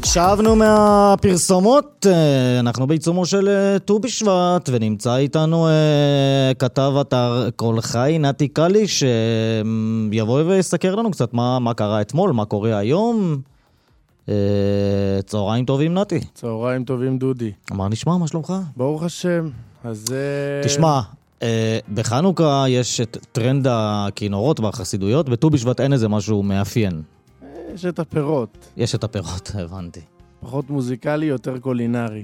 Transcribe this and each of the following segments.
שבנו מהפרסומות, אנחנו בעיצומו של ט"ו בשבט, ונמצא איתנו כתב אתר כל חי, נתי קלי, שיבוא ויסקר לנו קצת מה קרה אתמול, מה קורה היום. צהריים טובים, נתי. צהריים טובים, דודי. מה נשמע, מה שלומך? ברוך השם. אז תשמע, בחנוכה יש את טרנד הכינורות והחסידויות, בט"ו בשבט אין איזה משהו מאפיין. יש את הפירות. יש את הפירות, הבנתי. פחות מוזיקלי, יותר קולינרי.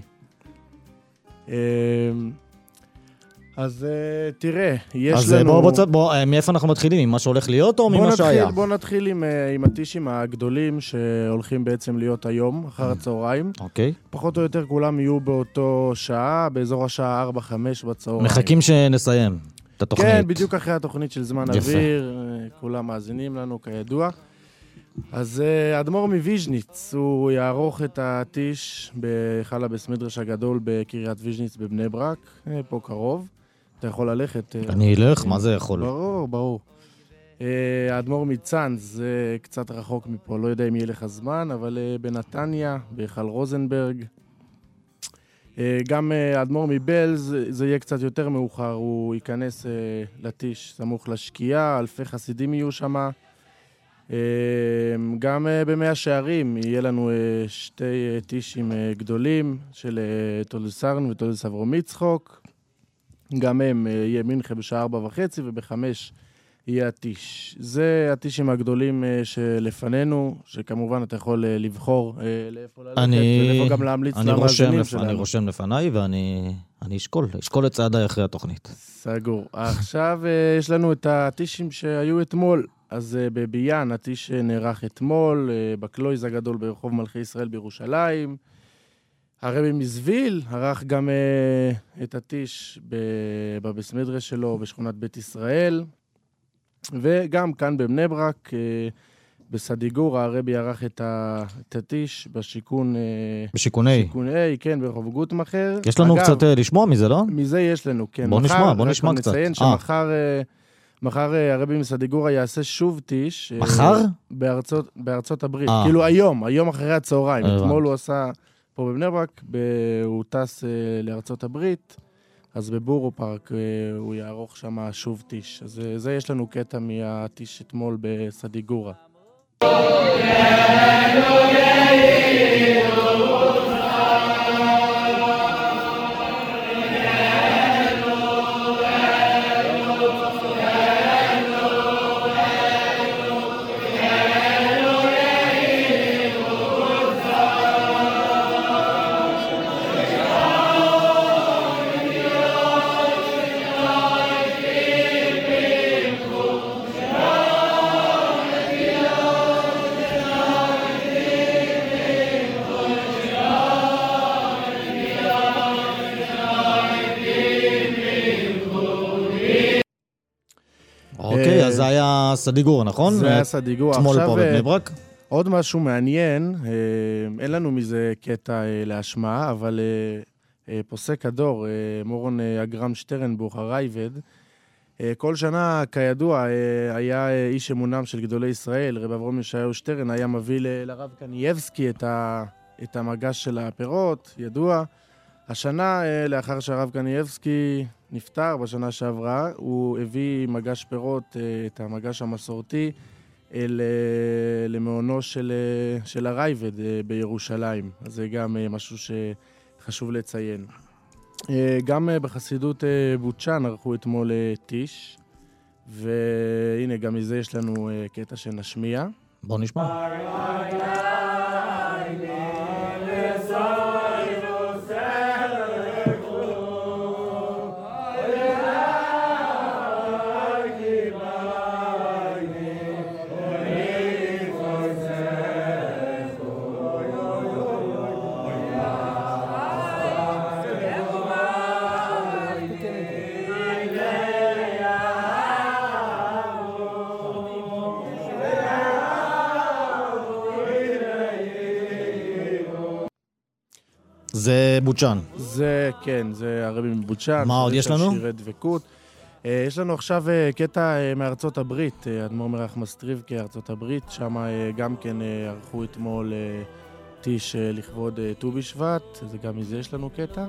אז תראה, יש לנו... אז מאיפה אנחנו מתחילים? עם מה שהולך להיות או ממה שהיה? בוא נתחיל עם הטישים הגדולים שהולכים בעצם להיות היום, אחר הצהריים. אוקיי. פחות או יותר כולם יהיו באותו שעה, באזור השעה 4-5 בצהריים. מחכים שנסיים את התוכנית. כן, בדיוק אחרי התוכנית של זמן אוויר, כולם מאזינים לנו כידוע. אז אדמו"ר מוויז'ניץ, הוא יערוך את הטיש בהיכל הבית מדרש הגדול בקריית ויז'ניץ בבני ברק, פה קרוב. אתה יכול ללכת. אני אלך, מה זה יכול? ברור. האדמו"ר מצאנז, זה קצת רחוק מפה, לא יודע אם יהיה לך זמן, אבל בנתניה, בהיכל רוזנברג. גם האדמו"ר מבלז, זה יהיה קצת יותר מאוחר, הוא ייכנס לטיש סמוך לשקיעה, אלפי חסידים יהיו שמה. גם במאה השערים יהיה לנו שתי טישים גדולים של תולדסרן ותולדס אברום יצחוק. גם הם יהיה מנחה בשעה 4:30 וב-5 יהיה הטיש. זה הטישים הגדולים שלפנינו, שכמובן אתה יכול לבחור לאיפה ללכת ולאיפה גם להמליץ למאזינים שלנו. אני רושם לפניי ואני אשקול את צעדיי אחרי התוכנית. סגור. עכשיו יש לנו את הטישים שהיו אתמול. אז בביאן, הטיש נערך אתמול, בקלויז הגדול ברחוב מלכי ישראל בירושלים. הרבי מזוויל ערך גם את הטיש בבית מדרש שלו בשכונת בית ישראל. וגם כאן בבני ברק, בסדיגור, הרבי ערך את הטיש בשיכון... בשיכוני. בשיכוני, כן, ברחוב גוטמכר. יש לנו קצת לשמוע מזה, לא? מזה יש לנו, כן. בוא נשמע קצת. נציין מחר הרבי מסדיגורה יעשה שוב טיש. מחר? בארצות הברית. כאילו היום אחרי הצהריים. אתמול הוא עשה פה בבני ברק, הוא טס לארצות הברית, אז בבורו פארק הוא יערוך שם שוב טיש. אז זה יש לנו קטע מהטיש אתמול בסדיגורה. אוקיי, אז זה היה סדיגור, נכון? זה היה סדיגור. אתמול פה בבני ברק. עוד משהו מעניין, אין לנו מזה קטע להשמעה, אבל פוסק הדור, מורון אגרם שטרנבוך, הרייבד, כל שנה, כידוע, היה איש אמונם של גדולי ישראל, רב אברהם ישעיהו שטרן, היה מביא לרב קנייבסקי את המגש של הפירות, ידוע. השנה, לאחר שהרב קנייבסקי נפטר בשנה שעברה, הוא הביא מגש פירות, את המגש המסורתי, למעונו של הרייבד בירושלים. אז זה גם משהו שחשוב לציין. גם בחסידות בוצ'אן ערכו אתמול טיש, והנה גם מזה יש לנו קטע שנשמיע. בוא נשמע. זה בוצ'אן. זה, כן, זה הרבי מבוצ'אן. מה עוד יש לנו? שירי דבקות. יש לנו עכשיו קטע מארצות הברית, אדמו"ר מרח מסטריבקה, ארצות הברית, שם גם כן ערכו אתמול טיש לכבוד ט"ו בשבט, זה גם מזה יש לנו קטע.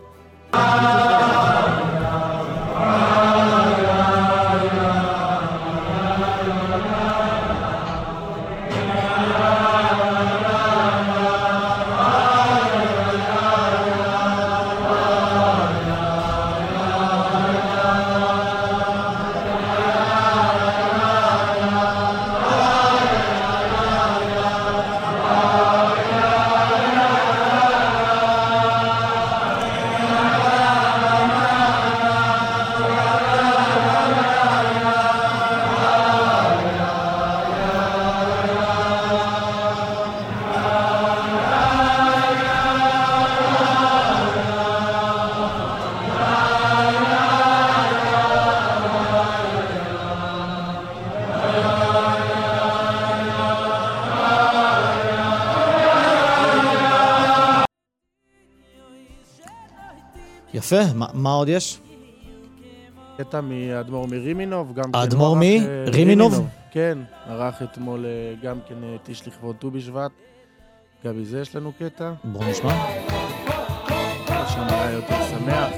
יפה, מה עוד יש? קטע מאדמו"ר מרימינוב, גם אדמו"ר מרימינוב? כן, ערך אתמול גם כן טיש לכבוד ט"ו בשבט. גם מזה יש לנו קטע. בואו נשמע. שם היה יותר שמח.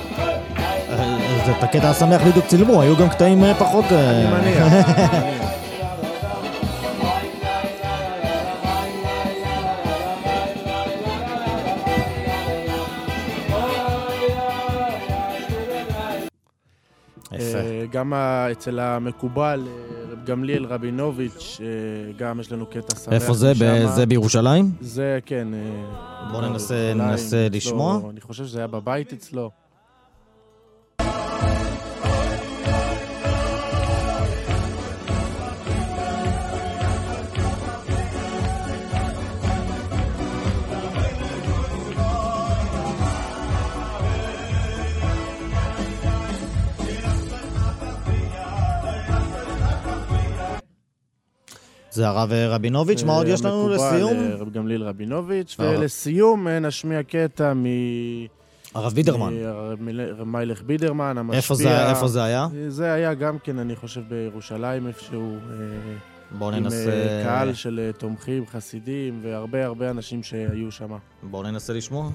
את הקטע השמח בדיוק צילמו, היו גם קטעים פחות... אני מניח. גם אצל המקובל, רב גמליאל רבינוביץ', גם יש לנו קטע שמח. איפה זה? זה בירושלים? זה, כן. בואו ננסה לשמוע. אני חושב שזה היה בבית אצלו. זה הרב רבינוביץ', מה עוד יש לנו לסיום? רב גמליאל רבינוביץ', ולסיום נשמיע קטע הרב בידרמן. רב מיילך בידרמן, המשפיע. איפה זה היה? זה היה גם כן, אני חושב, בירושלים, איפשהו, בואו ננסה... עם קהל של תומכים, חסידים, והרבה הרבה אנשים שהיו שם. בואו ננסה לשמוע.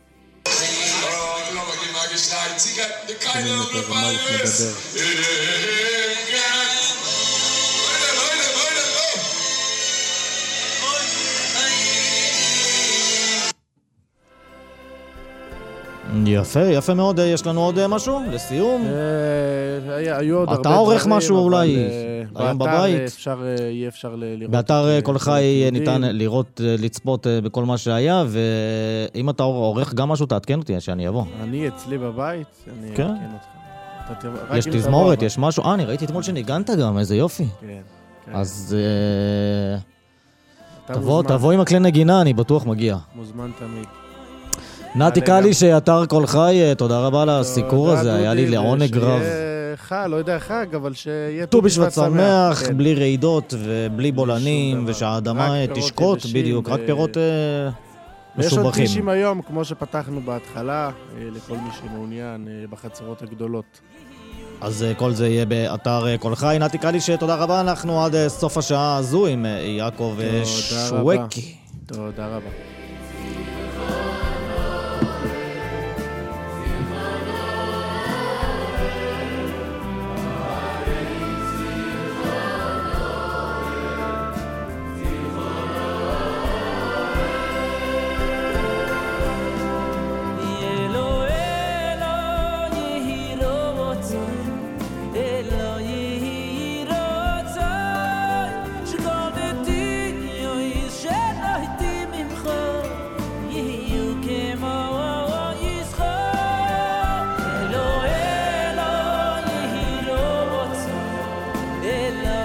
יפה מאוד. יש לנו עוד משהו לסיום? היו עוד הרבה אתה עורך משהו אולי היום בבית? יהיה אפשר לראות. באתר כל חי ניתן לצפות בכל מה שהיה, ואם אתה עורך גם משהו תעדכן אותי שאני אבוא. אני אצלי בבית, אני אעדכן אותך. יש תזמורת, יש משהו? אני ראיתי אתמול שניגנת גם, איזה יופי. כן. אז תבוא עם הכלי נגינה, אני בטוח מגיע. מוזמן תמיד. נתי קלי שאתר כל חי, תודה רבה על הסיקור הזה, היה לי לעונג רב. לא יודע חג, אבל שיהיה ט"ו בשבט שמח, בלי רעידות ובלי בולענים, ושהאדמה תשקוט, בדיוק, רק פירות משובחים. יש עוד טישים היום, כמו שפתחנו בהתחלה, לכל מי שמעוניין בחצרות הגדולות. אז כל זה יהיה באתר כל חי. נתי קלי שתודה רבה, אנחנו עד סוף השעה הזו עם יעקב שווקי. תודה רבה. Ella